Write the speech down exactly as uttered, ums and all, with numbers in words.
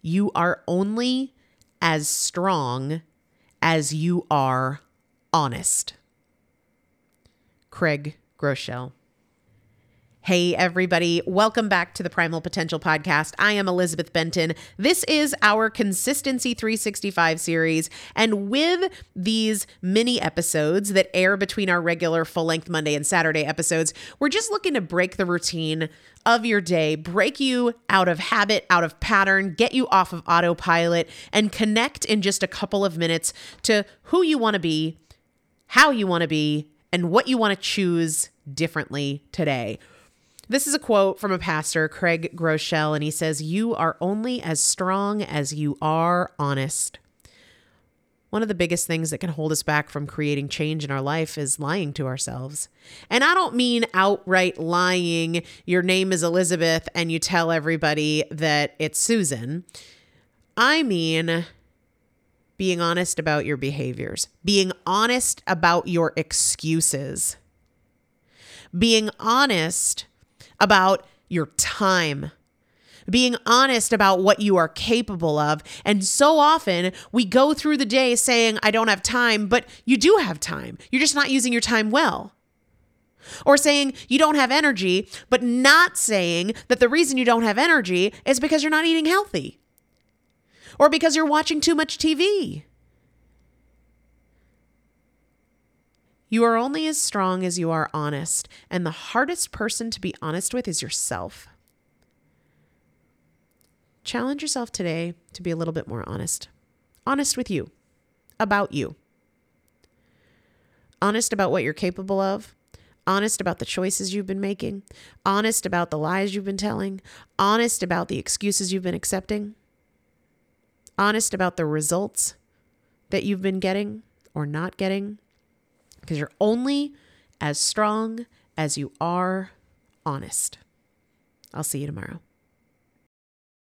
You are only as strong as you are honest. Craig Groeschel. Hey, everybody. Welcome back to the Primal Potential Podcast. I am Elizabeth Benton. This is our Consistency three sixty-five series. And with these mini episodes that air between our regular full-length Monday and Saturday episodes, we're just looking to break the routine of your day, break you out of habit, out of pattern, get you off of autopilot, and connect in just a couple of minutes to who you want to be, how you want to be, and what you want to choose differently today. This is a quote from a pastor, Craig Groeschel, and he says, "You are only as strong as you are honest." One of the biggest things that can hold us back from creating change in our life is lying to ourselves. And I don't mean outright lying. Your name is Elizabeth and you tell everybody that it's Susan. I mean being honest about your behaviors, being honest about your excuses, being honest about your time, being honest about what you are capable of. And so often we go through the day saying, I don't have time, but you do have time. You're just not using your time well. Or saying you don't have energy, but not saying that the reason you don't have energy is because you're not eating healthy or because you're watching too much T V. You are only as strong as you are honest, and the hardest person to be honest with is yourself. Challenge yourself today to be a little bit more honest. Honest with you, about you. Honest about what you're capable of. Honest about the choices you've been making. Honest about the lies you've been telling. Honest about the excuses you've been accepting. Honest about the results that you've been getting or not getting. Because you're only as strong as you are honest. I'll see you tomorrow.